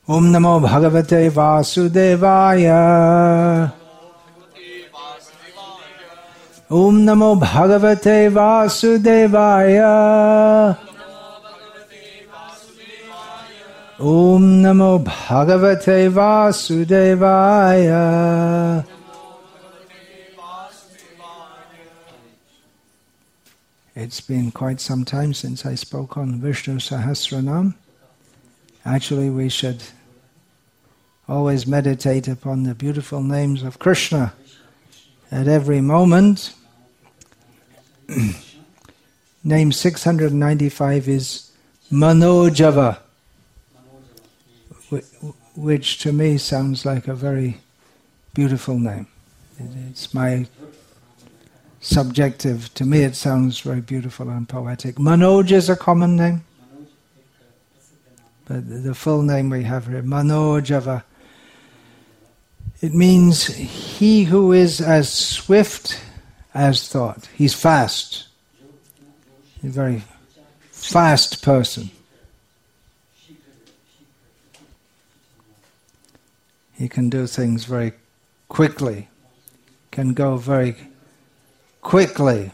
Om Namo Bhagavate Vasudevaya. Om Namo Bhagavate Vasudevaya. Om Namo Bhagavate Vasudevaya. It's been quite some time since I spoke on Vishnu Sahasranam. Actually, we should always meditate upon the beautiful names of Krishna at every moment. Name 695 is Manojava, which to me sounds like a very beautiful name. It's my subjective, to me it sounds very beautiful and poetic. Manoj is a common name, but the full name we have here, Manojava. It means he who is as swift as thought. He's fast. He's a very fast person. He can do things very quickly, can go very quickly.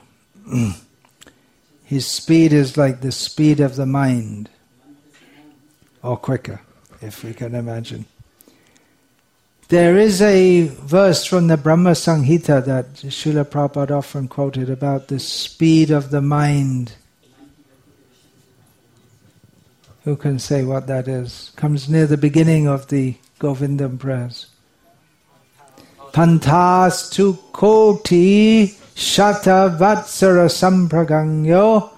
His speed is like the speed of the mind, or quicker, if we can imagine. There is a verse from the Brahma Samhita that Srila Prabhupada often quoted about the speed of the mind. Who can say what that is? Comes near the beginning of the Govindam prayers. Pantastu koti shata vatsara sampragangyo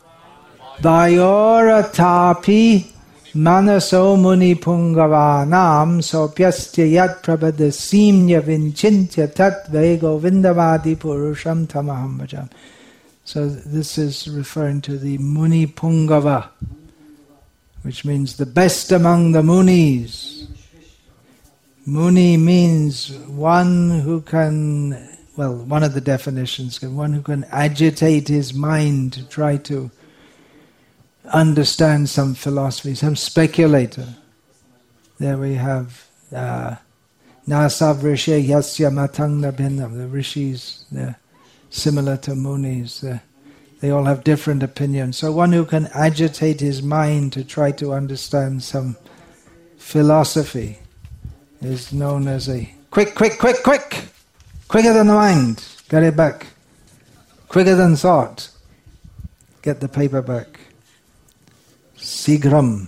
vayoratapi Manaso muni pungavanam sopyastya yat prabhadasimya vinchintya tat vego vindavadi purusham tamaham bhajam. So this is referring to the Muni Pungava, which means the best among the munis. Muni means one who can, well, one of the definitions, one who can agitate his mind to try to understand some philosophy, some speculator. There we have Nasav Rishi Yasya Matangna Bhinnam. The rishis, they're similar to munis. They all have different opinions. So one who can agitate his mind to try to understand some philosophy is known as a quick. Quicker than the mind. Get it back. Quicker than thought. Get the paper back. Sigram.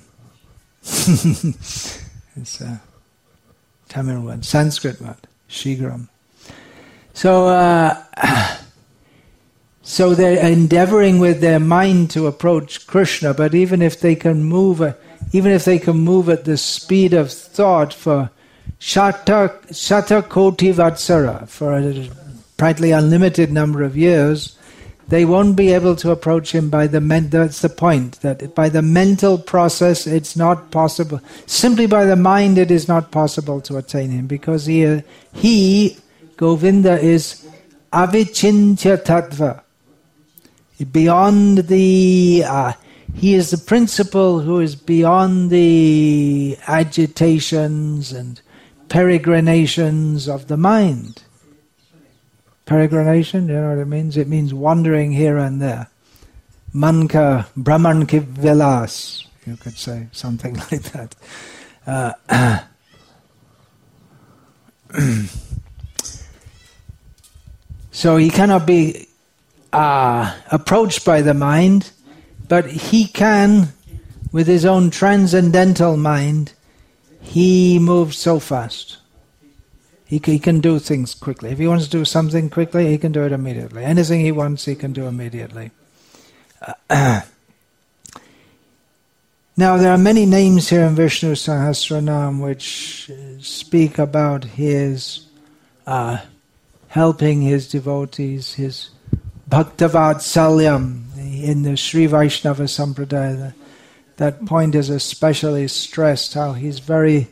It's a Tamil word, Sanskrit word, Shigram. So they're endeavoring with their mind to approach Krishna, but even if they can move at the speed of thought for Shata Koti Vatsara, for a practically unlimited number of years, they won't be able to approach him by that's the point, that by the mental process it's not possible. Simply by the mind it is not possible to attain him, because he Govinda, is avichintya tattva. Beyond the, he is the principle who is beyond the agitations and peregrinations of the mind. Peregrination, you know what it means? It means wandering here and there. Manka, Brahman ki vilas, you could say, something like that. So he cannot be approached by the mind, but he can, with his own transcendental mind, he moves so fast. He can do things quickly. If he wants to do something quickly, he can do it immediately. Anything he wants, he can do immediately. Now, there are many names here in Vishnu Sahasranam which speak about his helping his devotees, his Bhaktavatsalyam in the Sri Vaishnava Sampradaya. That point is especially stressed, how he's very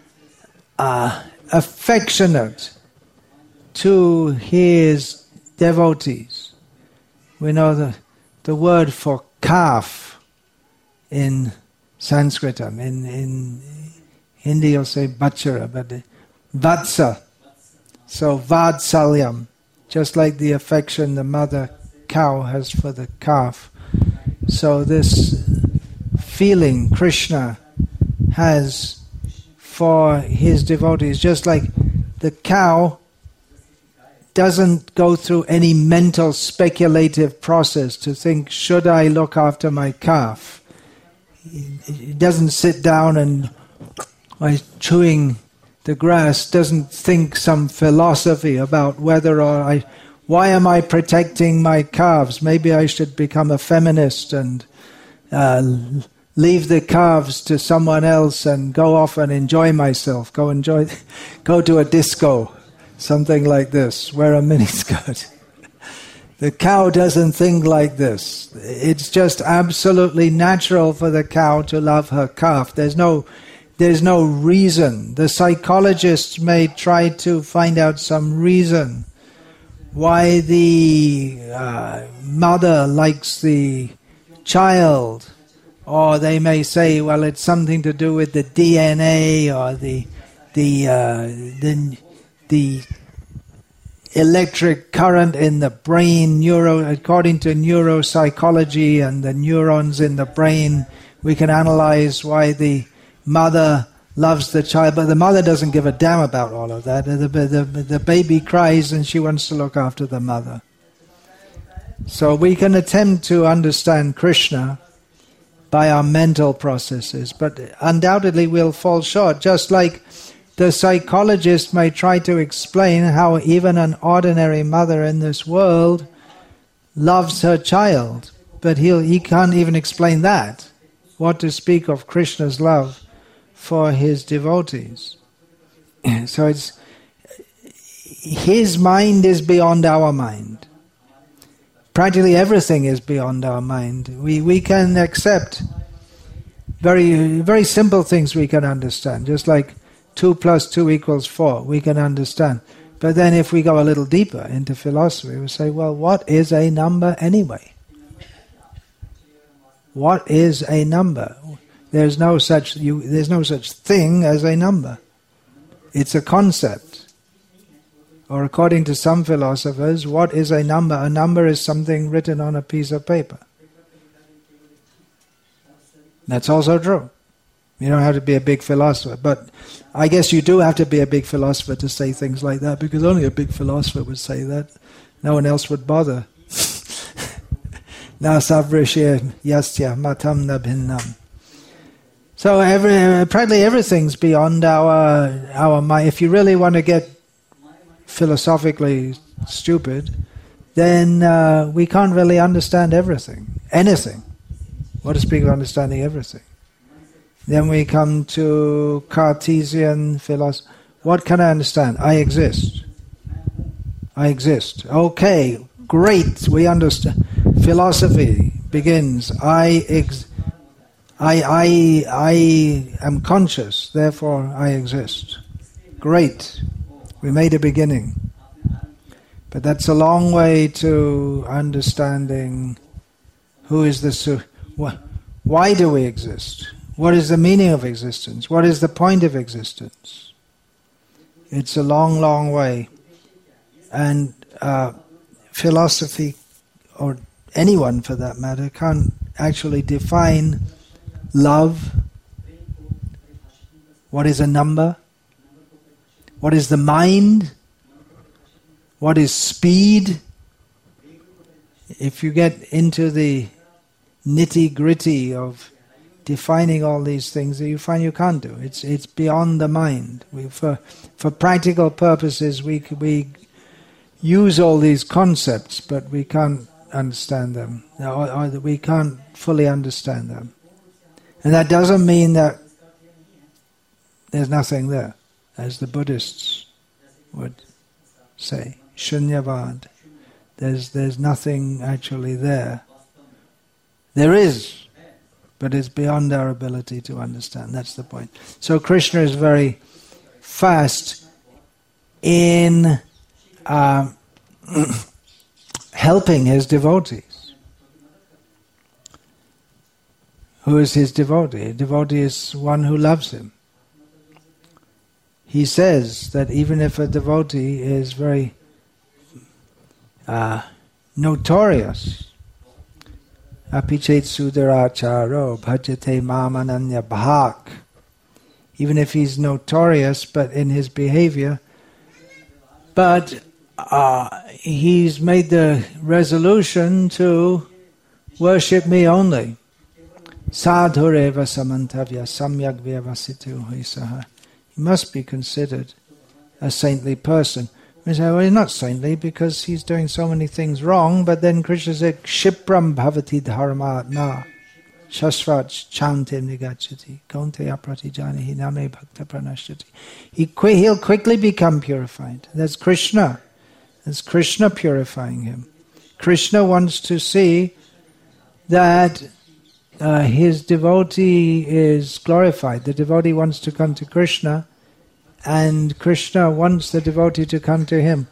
affectionate to his devotees. We know the word for calf in Sanskritam. Hindi you'll say bachara, but vatsa. So vatsalyam, just like the affection the mother cow has for the calf. So this feeling Krishna has for his devotees, just like the cow doesn't go through any mental speculative process to think, should I look after my calf? It doesn't sit down and, by chewing the grass, doesn't think some philosophy about whether or why am I protecting my calves? Maybe I should become a feminist and leave the calves to someone else and go off and enjoy myself. Go to a disco, something like this, wear a miniskirt. The cow doesn't think like this. It's just absolutely natural for the cow to love her calf. There's no reason. The psychologists may try to find out some reason why the mother likes the child, or they may say, well, it's something to do with the DNA or the electric current in the brain, according to neuropsychology and the neurons in the brain, we can analyze why the mother loves the child, but the mother doesn't give a damn about all of that. The baby cries and she wants to look after the mother. So we can attempt to understand Krishna by our mental processes, but undoubtedly we'll fall short, just like the psychologist may try to explain how even an ordinary mother in this world loves her child, but he can't even explain that. What to speak of Krishna's love for his devotees. So his mind is beyond our mind. Practically everything is beyond our mind. We can accept very, very simple things we can understand, just like 2 + 2 = 4, we can understand. But then if we go a little deeper into philosophy, we say, well, what is a number anyway? What is a number? There's no such thing as a number. It's a concept. Or according to some philosophers, what is a number? A number is something written on a piece of paper. That's also true. You don't have to be a big philosopher, but I guess you do have to be a big philosopher to say things like that, because only a big philosopher would say that. No one else would bother. Na savrishya yasya matam na bhinnam. So practically everything's beyond our mind. If you really want to get philosophically stupid, then we can't really understand anything. What to speak of understanding everything? Then we come to Cartesian philosophy. What can I understand? I exist. Okay, great, we understand. Philosophy begins, I am conscious, therefore I exist. Great, we made a beginning. But that's a long way to understanding who is the... Why do we exist? What is the meaning of existence? What is the point of existence? It's a long, long way. And philosophy, or anyone for that matter, can't actually define love. What is a number? What is the mind? What is speed? If you get into the nitty-gritty of defining all these things, you find you can't do. It's beyond the mind. For practical purposes, we use all these concepts, but we can't understand them, or we can't fully understand them. And that doesn't mean that there's nothing there, as the Buddhists would say, shunyavad. There's nothing actually there. There is, but it's beyond our ability to understand. That's the point. So Krishna is very fast in helping his devotees. Who is his devotee? A devotee is one who loves him. he says that even if a devotee is very notorious, apichet sudaracharo bhajate mamananya bhak, even if he's notorious but in his behavior, but he's made the resolution to worship me only. Sadhureva samantavya samyak vyavasitu hisaha. He must be considered a saintly person. We say, well, he's not saintly because he's doing so many things wrong, but then Krishna said, Kshipram bhavati dharma na shasvat chantim nigachati kaunteya pratijani hiname bhakta pranashyati. He'll quickly become purified. That's Krishna. That's Krishna purifying him. Krishna wants to see that his devotee is glorified. The devotee wants to come to Krishna, and Krishna wants the devotee to come to him.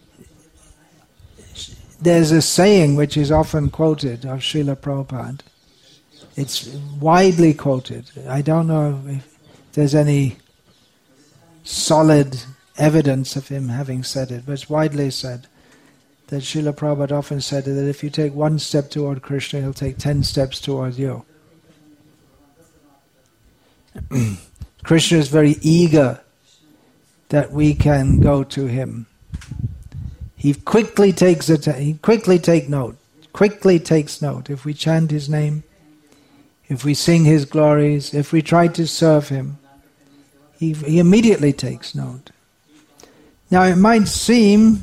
There's a saying which is often quoted of Srila Prabhupada. It's widely quoted. I don't know if there's any solid evidence of him having said it, but it's widely said that Srila Prabhupada often said that if you take one step toward Krishna, he'll take 10 steps toward you. Krishna is very eager that we can go to him. He quickly takes note. Quickly takes note. If we chant his name, if we sing his glories, if we try to serve him, he immediately takes note. Now it might seem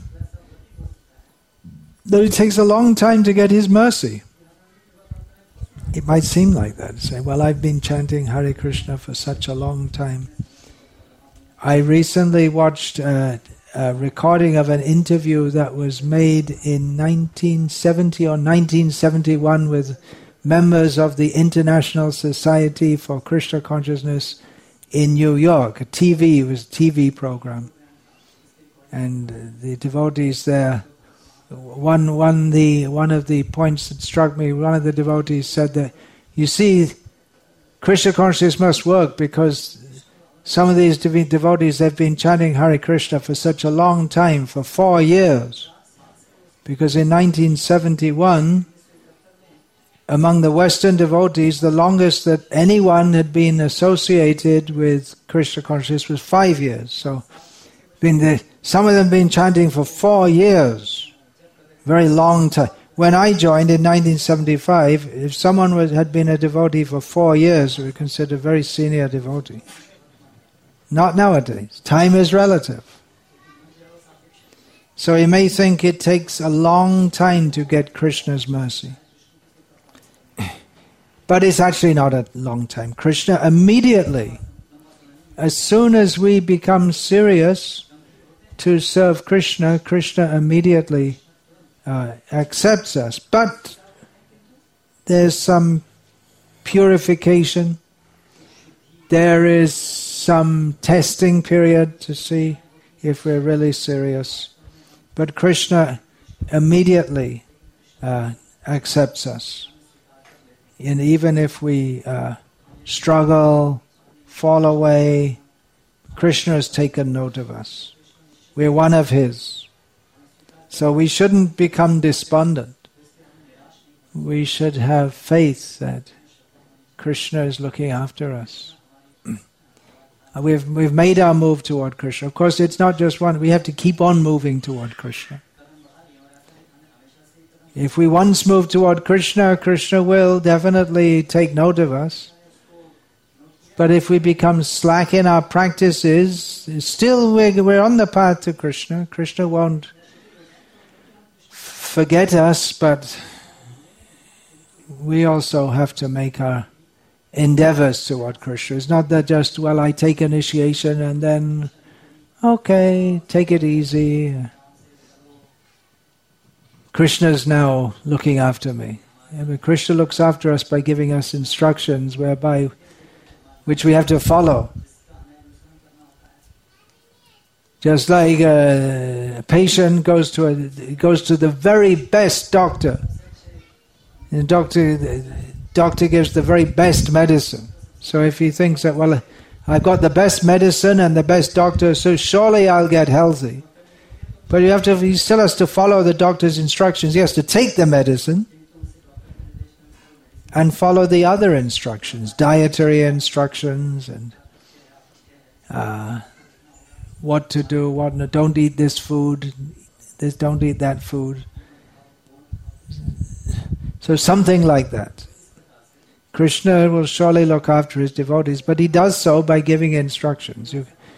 that it takes a long time to get his mercy. It might seem like that. Say, well, I've been chanting Hare Krishna for such a long time. I recently watched a recording of an interview that was made in 1970 or 1971 with members of the International Society for Krishna Consciousness in New York. It was a TV program. And the devotees there, one of the points that struck me, one of the devotees said that, you see, Krishna consciousness must work because some of these devotees, they've been chanting Hare Krishna for such a long time, for 4 years. Because in 1971, among the Western devotees, the longest that anyone had been associated with Krishna consciousness was 5 years. So, some of them have been chanting for 4 years. Very long time. When I joined in 1975, if someone had been a devotee for 4 years, we were considered a very senior devotee. Not nowadays. Time is relative. So you may think it takes a long time to get Krishna's mercy. But it's actually not a long time. Krishna immediately, as soon as we become serious to serve Krishna, Krishna immediately accepts us. But there's some purification. There is some testing period to see if we're really serious. But Krishna immediately accepts us. And even if we struggle, fall away, Krishna has taken note of us. We're one of his. So we shouldn't become despondent. We should have faith that Krishna is looking after us. We've made our move toward Krishna. Of course, it's not just one. We have to keep on moving toward Krishna. If we once move toward Krishna, Krishna will definitely take note of us. But if we become slack in our practices, still we're on the path to Krishna. Krishna won't forget us, but we also have to make our endeavors toward Krishna. It's not that just, well, I take initiation and then, okay, take it easy. Krishna's now looking after me. Krishna looks after us by giving us instructions which we have to follow. Just like a patient goes to the very best doctor. The doctor gives the very best medicine. So if he thinks that, well, I've got the best medicine and the best doctor, so surely I'll get healthy. But he still has to follow the doctor's instructions. He has to take the medicine and follow the other instructions, dietary instructions, and what to do, what not. Don't eat this food, don't eat that food. So something like that. Krishna will surely look after his devotees, but he does so by giving instructions.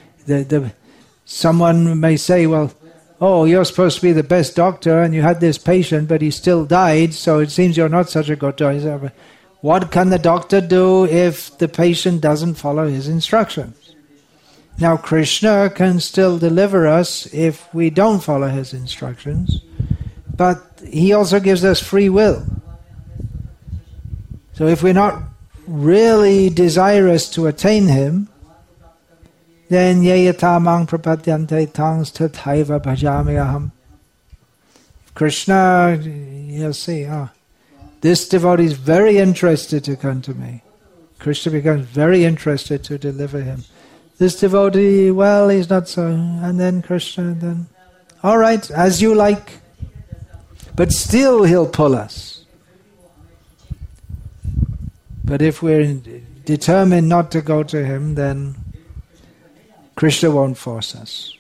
Someone may say, well, oh, you're supposed to be the best doctor and you had this patient but he still died, so it seems you're not such a good doctor. What can the doctor do if the patient doesn't follow his instructions? Now Krishna can still deliver us if we don't follow his instructions, but he also gives us free will. So if we're not really desirous to attain him, then yeyatamang prapadyante tangs tathaiva bhajamyaham. Krishna, you'll see, this devotee is very interested to come to me. Krishna becomes very interested to deliver him. This devotee, well, he's not so. And then Krishna, then, all right, as you like. But still he'll pull us. But if we're determined not to go to him, then Krishna won't force us.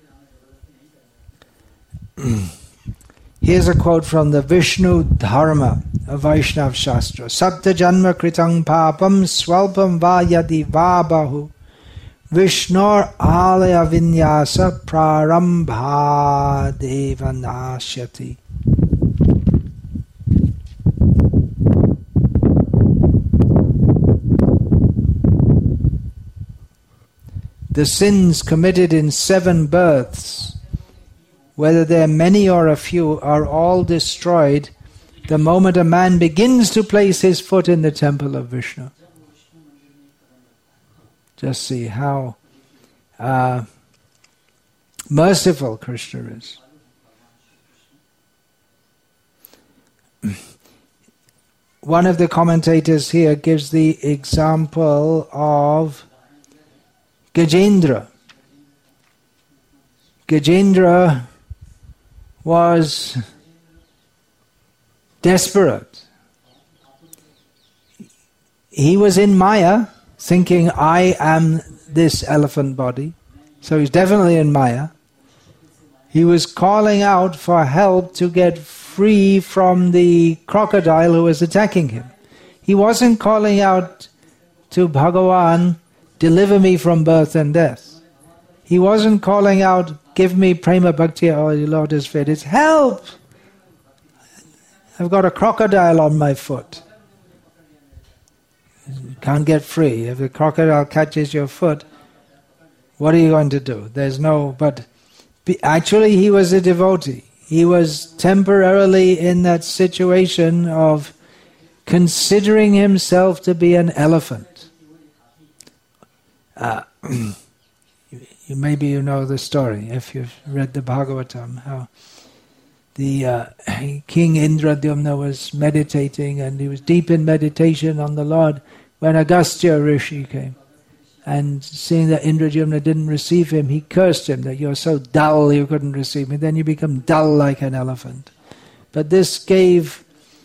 Here's a quote from the Vishnu Dharma, a Vaishnav Shastra. Sapta janma kritang papam swalpam va yadi va bahu Vishnor alaya vinyasa prarambha devanashyati. The sins committed in 7 births, whether they're many or a few, are all destroyed the moment a man begins to place his foot in the temple of Vishnu. Just see how merciful Krishna is. One of the commentators here gives the example of Gajendra. Gajendra was desperate. He was in Maya, thinking, I am this elephant body. So he's definitely in Maya. He was calling out for help to get free from the crocodile who was attacking him. He wasn't calling out to Bhagavan, deliver me from birth and death. He wasn't calling out, give me prema bhakti or lotus feet. It's help! I've got a crocodile on my foot. You can't get free. If the crocodile catches your foot, what are you going to do? But actually he was a devotee. He was temporarily in that situation of considering himself to be an elephant. Maybe you know the story, if you've read the Bhagavatam, how the King Indradyumna was meditating, and he was deep in meditation on the Lord when Agastya Rishi came. And seeing that Indradyumna didn't receive him, he cursed him that you're so dull you couldn't receive me. Then you become dull like an elephant. But this gave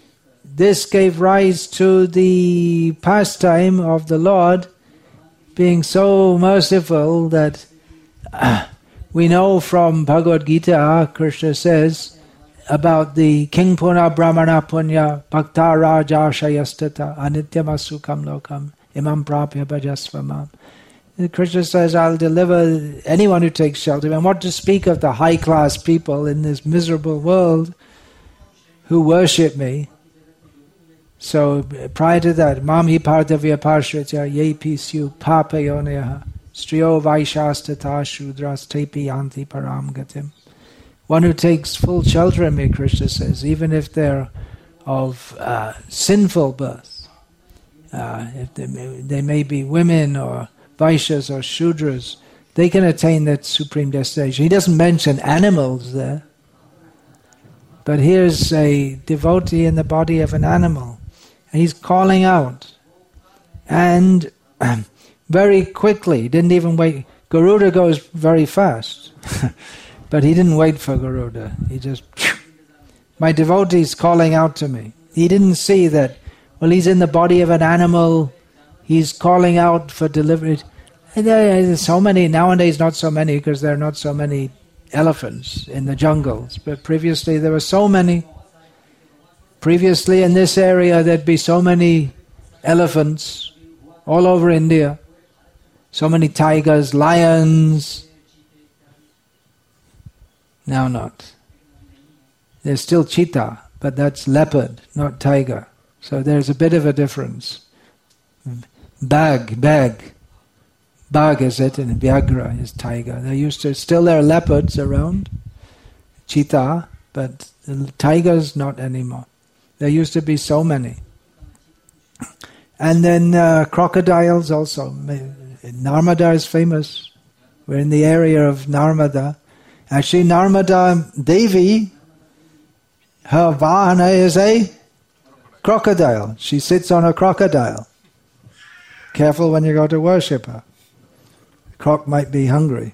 rise to the pastime of the Lord being so merciful that we know from Bhagavad Gita, Krishna says about the King Puna Brahmana Punya Bhakta Raja Shayastata Anityam Lokam Imam Prapya Bhajasvamam. Krishna says, I'll deliver anyone who takes shelter. And what to speak of the high-class people in this miserable world who worship me. So prior to that, Mamhi Partavya Parshritya Ye Pisyu Papayoneha Striyo Vaishastata Shudras Tepi Yanti Param Gatim. One who takes full shelter in me, Krishna says, even if they're of sinful birth. If they may be women or Vaishyas or Shudras, they can attain that supreme destination. He doesn't mention animals there. But here's a devotee in the body of an animal. And he's calling out. And very quickly. He didn't even wait. Garuda goes very fast. But he didn't wait for Garuda. He just... My devotee's calling out to me. He didn't see that, well, he's in the body of an animal. He's calling out for delivery. And there's so many, nowadays not so many, because there are not so many elephants in the jungles. But previously there were so many. Previously in this area there'd be so many elephants all over India. So many tigers, lions. Now not. There's still cheetah, but that's leopard, not tiger. So there's a bit of a difference. Bag is it, and Vyagra is tiger. There are leopards around, cheetah, but the tigers not anymore. There used to be so many. And then crocodiles also. Narmada is famous. We're in the area of Narmada. Actually, Narmada Devi, her vahana is a crocodile. She sits on a crocodile. Careful when you go to worship her. The croc might be hungry.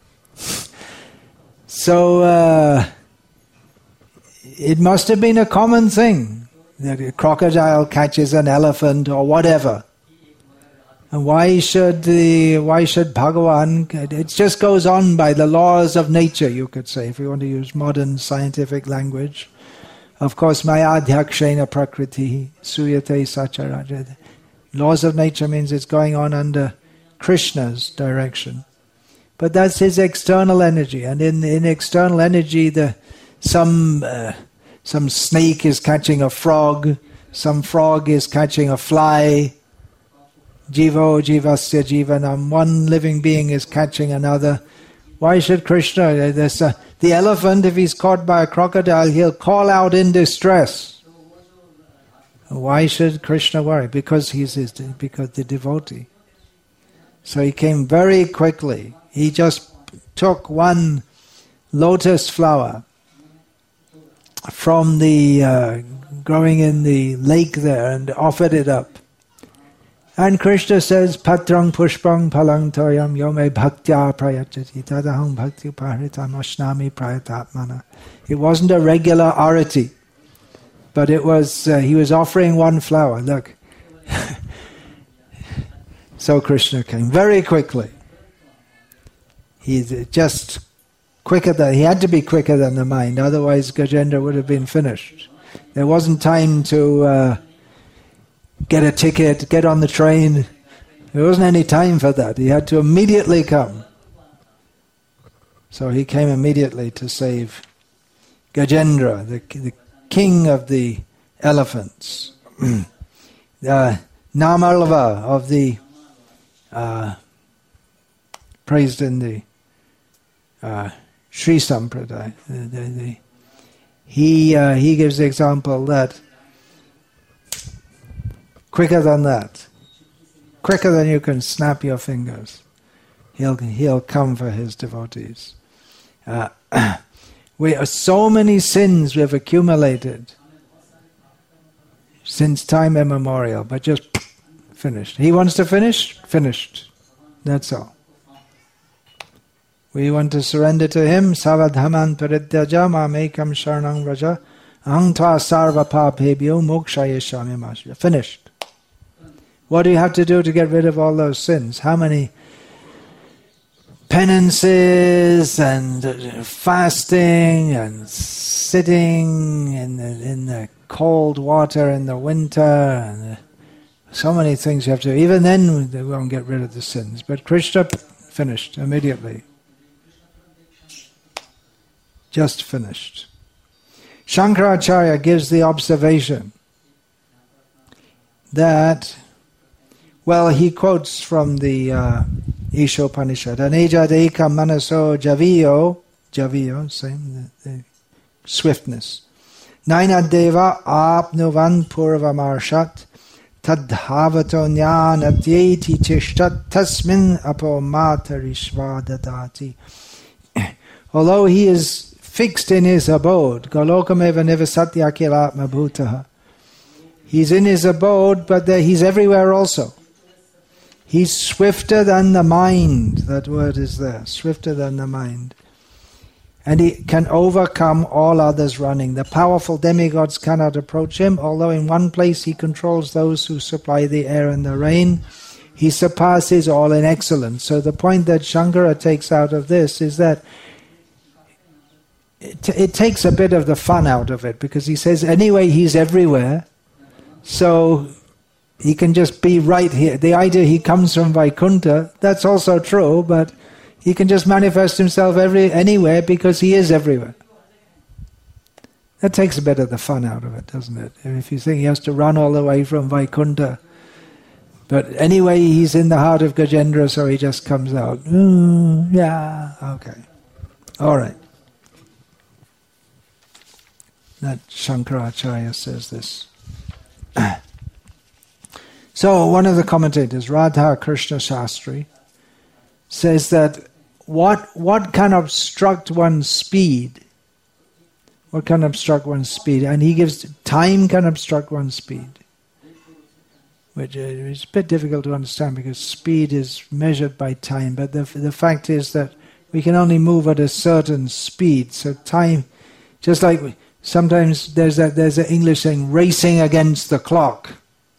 So it must have been a common thing that a crocodile catches an elephant or whatever. And why should Bhagavan? It just goes on by the laws of nature, you could say, if you want to use modern scientific language. Of course, maya adhyakshena prakriti suyate sacharaja. Laws of nature means it's going on under Krishna's direction. But that's his external energy. And in external energy, some snake is catching a frog, some frog is catching a fly. Jivo jivasya jivanam. One living being is catching another. Why should Krishna? The elephant, if he's caught by a crocodile, he'll call out in distress. Why should Krishna worry? Because because the devotee. So he came very quickly. He just took one lotus flower from the growing in the lake there and offered it up. And Krishna says, Patrang pushpang palang toyam yome bhaktya prayachati tadaham bhakti paritam ashnami prayatatmana. It wasn't a regular arati, but it was, he was offering one flower. Look. So Krishna came very quickly. He's just he had to be quicker than the mind, otherwise Gajendra would have been finished. There wasn't time to get a ticket, get on the train. There wasn't any time for that. He had to immediately come. So he came immediately to save Gajendra, the king of the elephants. Namalava of the praised in the Sri Sampradaya. He gives the example that quicker than you can snap your fingers, he'll come for his devotees. So many sins we have accumulated since time immemorial, but just finished. He wants to finish? Finished. That's all. We want to surrender to him. Savadhaman paridyaja mamekam sharanang vraja aham tva sarva papebhyo mokshayeshyami masya. Finished. What do you have to do to get rid of all those sins? How many penances and fasting and sitting in the cold water in the winter and so many things you have to do. Even then they won't get rid of the sins. But Krishna finished immediately. Just finished. Shankaracharya gives the observation that, well, he quotes from the Ishopanishad, Anejad eka manaso javiyo, same, the swiftness. Naina deva apnuvan purvamarshat tadhavato jnanatyeti chishtat tasmin apo matarishvadadati. Although he is fixed in his abode, Golokameva nivasatya akilatma bhutaha. He's in his abode, but he's everywhere also. He's swifter than the mind. That word is there, swifter than the mind. And he can overcome all others running. The powerful demigods cannot approach him, although in one place he controls those who supply the air and the rain. He surpasses all in excellence. So the point that Shankara takes out of this is that it takes a bit of the fun out of it, because he says anyway he's everywhere, so he can just be right here. The idea he comes from Vaikuntha, that's also true, but he can just manifest himself anywhere because he is everywhere. That takes a bit of the fun out of it, doesn't it? If you think he has to run all the way from Vaikuntha, but anyway he's in the heart of Gajendra, so he just comes out. Yeah, okay. All right. That Shankaracharya says this. So one of the commentators, Radha Krishna Shastri, says that what can obstruct one's speed? What can obstruct one's speed? And he gives time can obstruct one's speed, which is a bit difficult to understand because speed is measured by time. But the fact is that we can only move at a certain speed. So time, just like sometimes there's an English saying, racing against the clock.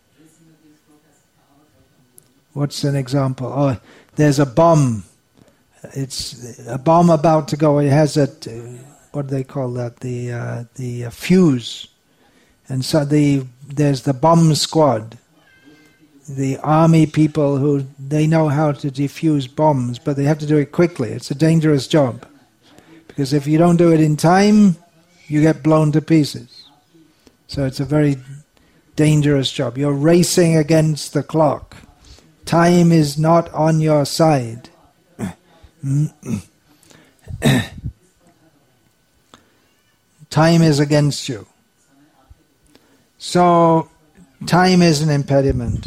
What's an example? Oh, there's a bomb. It's a bomb about to go. It has what do they call that? The fuse. And so there's the bomb squad. The army people who, they know how to defuse bombs, but they have to do it quickly. It's a dangerous job. Because if you don't do it in time, you get blown to pieces. So it's a very dangerous job. You're racing against the clock. Time is not on your side. Time is against you. So, time is an impediment.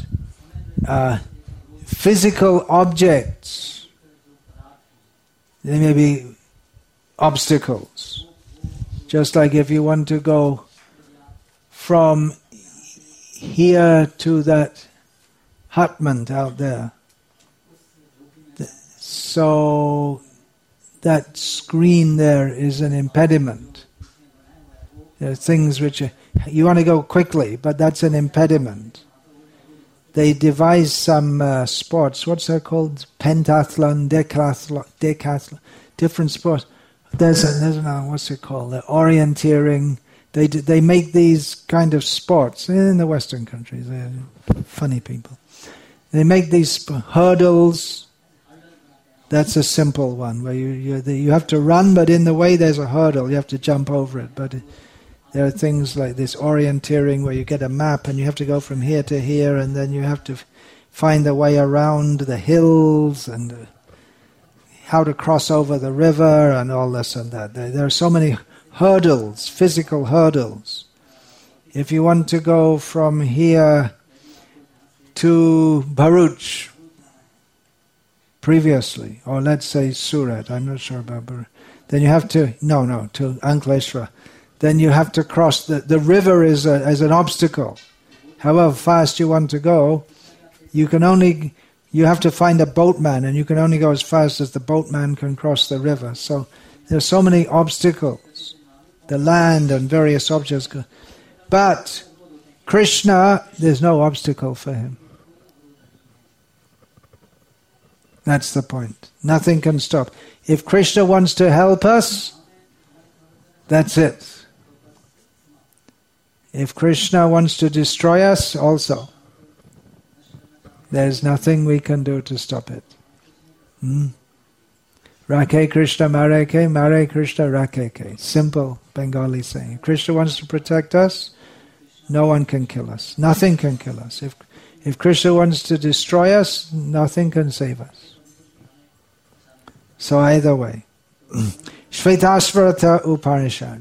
Physical objects, they may be obstacles. Just like if you want to go from here to that hutment out there, so that screen there is an impediment. There are things which you want to go quickly, but that's an impediment. They devise some sports. What's that called? Pentathlon, decathlon, different sports. There's another. What's it called? The orienteering. They make these kind of sports in the Western countries. They're funny people. They make these hurdles. That's a simple one where you have to run, but in the way there's a hurdle. You have to jump over it. But there are things like this orienteering where you get a map and you have to go from here to here, and then you have to find the way around the hills and how to cross over the river and all this and that. There are so many hurdles, physical hurdles. If you want to go from here to Bharuch previously, or let's say Surat, I'm not sure about Bharuch, then you have to, to Ankleshwar, then you have to cross, the river as an obstacle. However fast you want to go, you have to find a boatman, and you can only go as fast as the boatman can cross the river. So there are so many obstacles, the land and various objects. But Krishna, there's no obstacle for him. That's the point. Nothing can stop. If Krishna wants to help us, that's it. If Krishna wants to destroy us, also, there's nothing we can do to stop it. Rakhe Krishna Mareke, Mare Krishna Rakeke. Simple Bengali saying. If Krishna wants to protect us, no one can kill us. Nothing can kill us. If Krishna wants to destroy us, nothing can save us. So either way. Shvetashvarata Upanishad.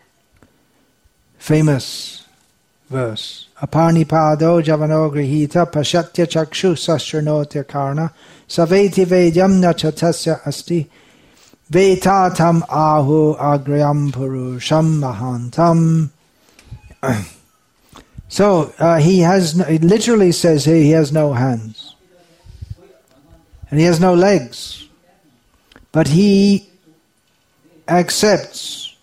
Famous verse. Aparnipado javano grihita pashatya chakshu sasranotya karna saveti vedyam nachatasya asti vetatam ahu agryam purusham mahantam. So it literally says here he has no hands. And he has no legs. But he accepts.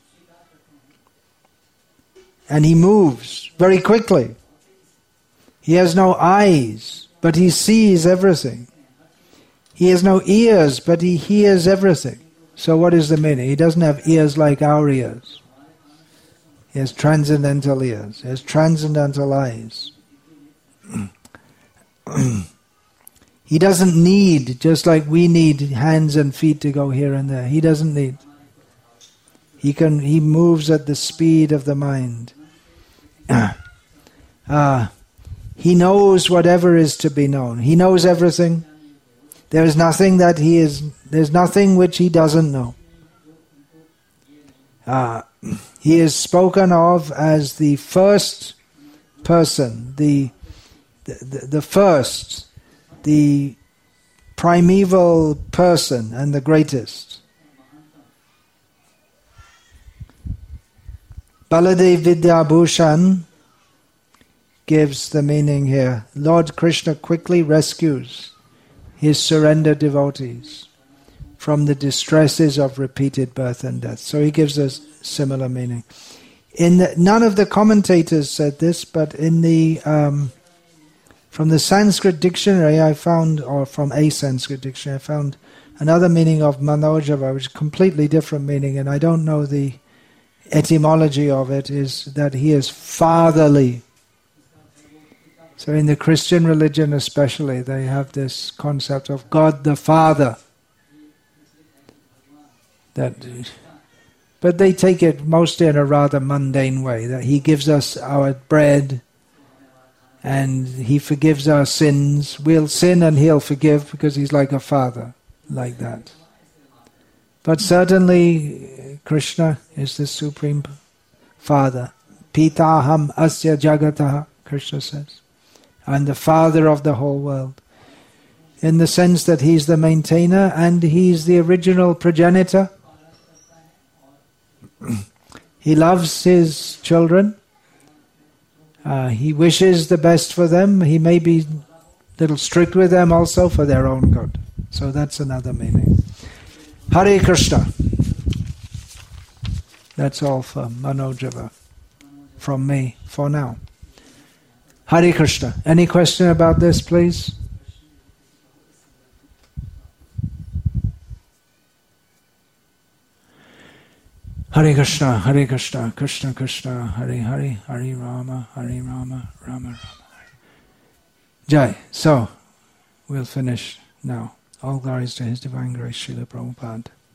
And he moves very quickly. He has no eyes, but he sees everything. He has no ears, but he hears everything. So what is the meaning? He doesn't have ears like our ears. He has transcendental ears. He has transcendental eyes. He doesn't need, just like we need hands and feet to go here and there. He doesn't need. He moves at the speed of the mind. He knows whatever is to be known. He knows everything. There's nothing which he doesn't know. He is spoken of as the first person, the first, the primeval person and the greatest. Baladev Vidyabhushan gives the meaning here. Lord Krishna quickly rescues his surrendered devotees from the distresses of repeated birth and death. So he gives us similar meaning. None of the commentators said this, but in the from the Sanskrit dictionary I found, or from a Sanskrit dictionary, I found another meaning of Manojava, which is a completely different meaning, and I don't know the etymology of it, is that he is fatherly. So in the Christian religion especially, they have this concept of God the Father. But they take it mostly in a rather mundane way, that he gives us our bread and he forgives our sins. We'll sin and he'll forgive because he's like a father, like that. But certainly Krishna is the Supreme Father. Pitaham asya jagataha, Krishna says. And the Father of the whole world. In the sense that he's the maintainer and he's the original progenitor. He loves his children. He wishes the best for them. He may be a little strict with them also for their own good. So that's another meaning. Hare Krishna. That's all for Manojava from me for now. Hare Krishna. Any question about this, please? Hare Krishna, Krishna Krishna, Hare Hare, Hare Rama, Rama Rama. Jai. So, we'll finish now. All glories to His Divine Grace, Srila Prabhupada.